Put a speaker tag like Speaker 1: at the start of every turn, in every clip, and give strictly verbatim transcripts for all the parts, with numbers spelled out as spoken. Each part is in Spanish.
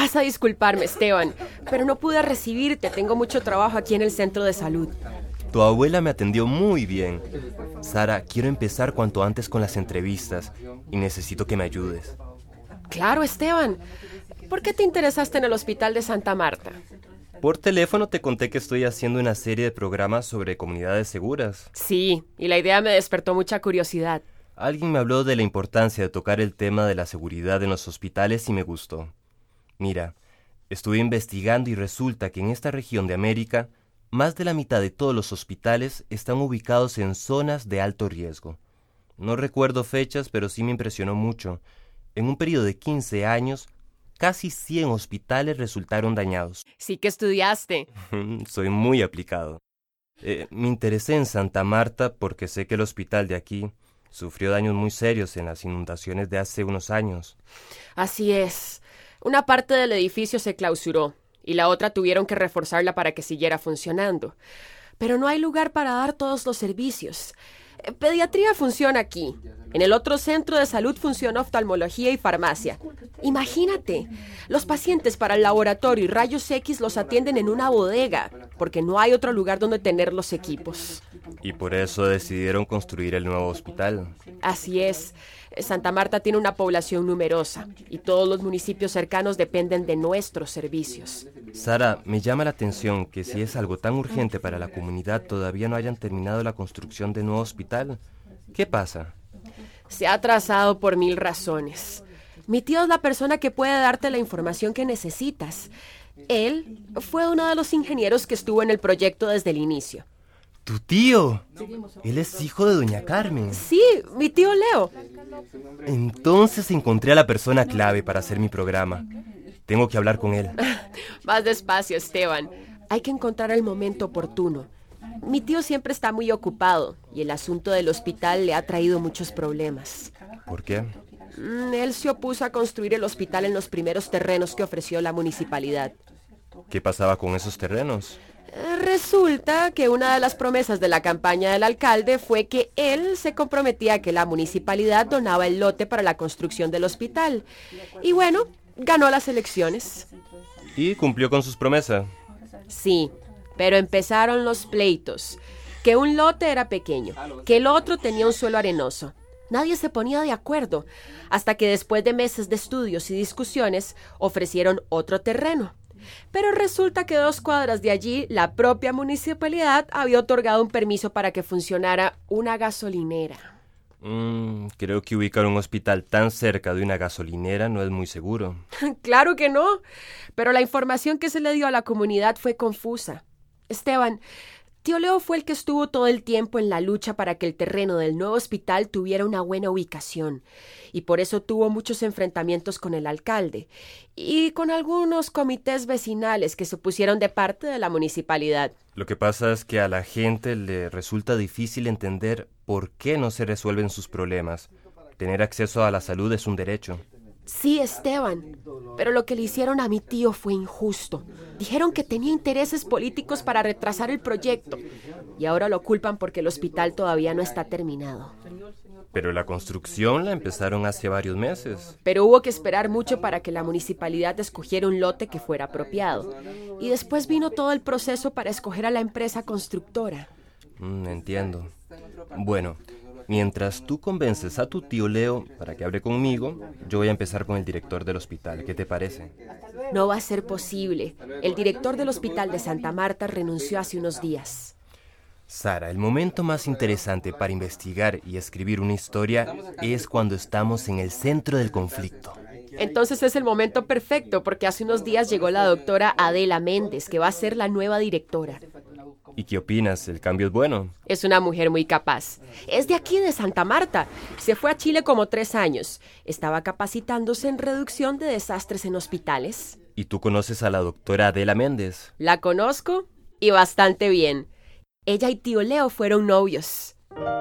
Speaker 1: Vas a disculparme, Esteban, pero no pude recibirte. Tengo mucho trabajo aquí en el centro de salud.
Speaker 2: Tu abuela me atendió muy bien. Sara, quiero empezar cuanto antes con las entrevistas y necesito que me ayudes.
Speaker 1: Claro, Esteban. ¿Por qué te interesaste en el hospital de Santa Marta?
Speaker 2: Por teléfono te conté que estoy haciendo una serie de programas sobre comunidades seguras.
Speaker 1: Sí, y la idea me despertó mucha curiosidad.
Speaker 2: Alguien me habló de la importancia de tocar el tema de la seguridad en los hospitales y me gustó. Mira, estuve investigando y resulta que en esta región de América, más de la mitad de todos los hospitales están ubicados en zonas de alto riesgo. No recuerdo fechas, pero sí me impresionó mucho. En un periodo de quince años, casi cien hospitales resultaron dañados.
Speaker 1: Sí que estudiaste.
Speaker 2: Soy muy aplicado. Eh, me interesé en Santa Marta porque sé que el hospital de aquí sufrió daños muy serios en las inundaciones de hace unos años.
Speaker 1: Así es. Una parte del edificio se clausuró y la otra tuvieron que reforzarla para que siguiera funcionando. Pero no hay lugar para dar todos los servicios. Pediatría funciona aquí. En el otro centro de salud funciona oftalmología y farmacia. Imagínate, los pacientes para el laboratorio y rayos X los atienden en una bodega, porque no hay otro lugar donde tener los equipos.
Speaker 2: Y por eso decidieron construir el nuevo hospital.
Speaker 1: Así es. Santa Marta tiene una población numerosa y todos los municipios cercanos dependen de nuestros servicios.
Speaker 2: Sara, me llama la atención que si es algo tan urgente para la comunidad todavía no hayan terminado la construcción del nuevo hospital. ¿Qué pasa?
Speaker 1: Se ha atrasado por mil razones. Mi tío es la persona que puede darte la información que necesitas. Él fue uno de los ingenieros que estuvo en el proyecto desde el inicio.
Speaker 2: ¿Tu tío? Él es hijo de doña Carmen.
Speaker 1: Sí, mi tío Leo.
Speaker 2: Entonces encontré a la persona clave para hacer mi programa. Tengo que hablar con él.
Speaker 1: Más despacio, Esteban. Hay que encontrar el momento oportuno. Mi tío siempre está muy ocupado y el asunto del hospital le ha traído muchos problemas.
Speaker 2: ¿Por qué?
Speaker 1: Mm, él se opuso a construir el hospital en los primeros terrenos que ofreció la municipalidad.
Speaker 2: ¿Qué pasaba con esos terrenos?
Speaker 1: Resulta que una de las promesas de la campaña del alcalde fue que él se comprometía a que la municipalidad donaba el lote para la construcción del hospital. Y bueno, ganó las elecciones.
Speaker 2: ¿Y cumplió con sus promesas?
Speaker 1: Sí, pero empezaron los pleitos. Que un lote era pequeño, que el otro tenía un suelo arenoso. Nadie se ponía de acuerdo, hasta que después de meses de estudios y discusiones, ofrecieron otro terreno. Pero resulta que dos cuadras de allí, la propia municipalidad había otorgado un permiso para que funcionara una gasolinera.
Speaker 2: Mm, creo que ubicar un hospital tan cerca de una gasolinera no es muy seguro.
Speaker 1: Claro que no, pero la información que se le dio a la comunidad fue confusa. Esteban, tío Leo fue el que estuvo todo el tiempo en la lucha para que el terreno del nuevo hospital tuviera una buena ubicación, y por eso tuvo muchos enfrentamientos con el alcalde y con algunos comités vecinales que se pusieron de parte de la municipalidad.
Speaker 2: Lo que pasa es que a la gente le resulta difícil entender por qué no se resuelven sus problemas. Tener acceso a la salud es un derecho.
Speaker 1: Sí, Esteban, pero lo que le hicieron a mi tío fue injusto. Dijeron que tenía intereses políticos para retrasar el proyecto y ahora lo culpan porque el hospital todavía no está terminado.
Speaker 2: Pero la construcción la empezaron hace varios meses.
Speaker 1: Pero hubo que esperar mucho para que la municipalidad escogiera un lote que fuera apropiado. Y después vino todo el proceso para escoger a la empresa constructora.
Speaker 2: Mm, entiendo. Bueno, mientras tú convences a tu tío Leo para que hable conmigo, yo voy a empezar con el director del hospital. ¿Qué te parece?
Speaker 1: No va a ser posible. El director del hospital de Santa Marta renunció hace unos días.
Speaker 2: Sara, el momento más interesante para investigar y escribir una historia es cuando estamos en el centro del conflicto.
Speaker 1: Entonces es el momento perfecto, porque hace unos días llegó la doctora Adela Méndez, que va a ser la nueva directora.
Speaker 2: ¿Y qué opinas? ¿El cambio es bueno?
Speaker 1: Es una mujer muy capaz. Es de aquí, de Santa Marta. Se fue a Chile como tres años. Estaba capacitándose en reducción de desastres en hospitales.
Speaker 2: ¿Y tú conoces a la doctora Adela Méndez?
Speaker 1: La conozco y bastante bien. Ella y tío Leo fueron novios.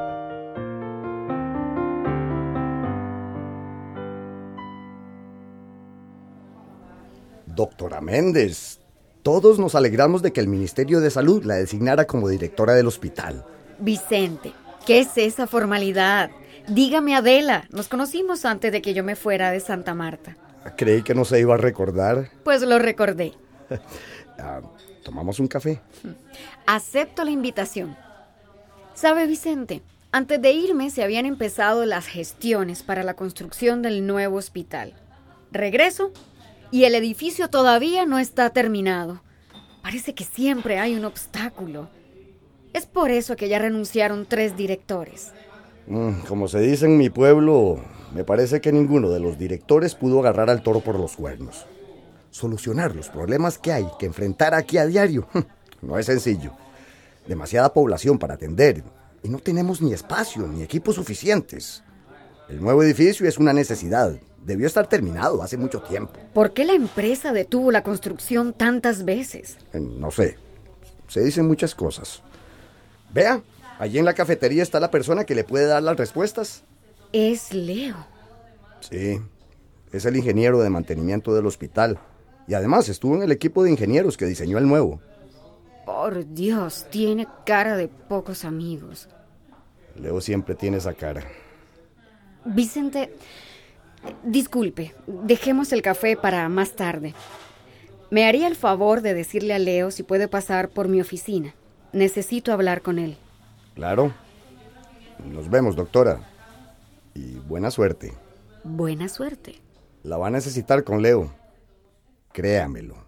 Speaker 3: Doctora Méndez, todos nos alegramos de que el Ministerio de Salud la designara como directora del hospital.
Speaker 4: Vicente, ¿qué es esa formalidad? Dígame, Adela, nos conocimos antes de que yo me fuera de Santa Marta.
Speaker 3: Creí que no se iba a recordar.
Speaker 4: Pues lo recordé.
Speaker 3: Ah, ¿tomamos un café?
Speaker 4: Acepto la invitación. ¿Sabe, Vicente? Antes de irme se habían empezado las gestiones para la construcción del nuevo hospital. Regreso y el edificio todavía no está terminado. Parece que siempre hay un obstáculo. Es por eso que ya renunciaron tres directores.
Speaker 3: Mm, como se dice en mi pueblo, me parece que ninguno de los directores pudo agarrar al toro por los cuernos. Solucionar los problemas que hay que enfrentar aquí a diario no es sencillo. Demasiada población para atender y no tenemos ni espacio ni equipos suficientes. El nuevo edificio es una necesidad. Debió estar terminado hace mucho tiempo.
Speaker 4: ¿Por qué la empresa detuvo la construcción tantas veces?
Speaker 3: Eh, No sé. Se dicen muchas cosas. Vea, allí en la cafetería está la persona que le puede dar las respuestas.
Speaker 4: Es Leo.
Speaker 3: Sí, es el ingeniero de mantenimiento del hospital. Y además estuvo en el equipo de ingenieros que diseñó el nuevo.
Speaker 4: Por Dios, tiene cara de pocos amigos.
Speaker 3: Leo siempre tiene esa cara.
Speaker 4: Vicente, disculpe, dejemos el café para más tarde. Me haría el favor de decirle a Leo si puede pasar por mi oficina. Necesito hablar con él.
Speaker 3: Claro. Nos vemos, doctora. Y buena suerte.
Speaker 4: Buena suerte.
Speaker 3: La va a necesitar con Leo. Créamelo.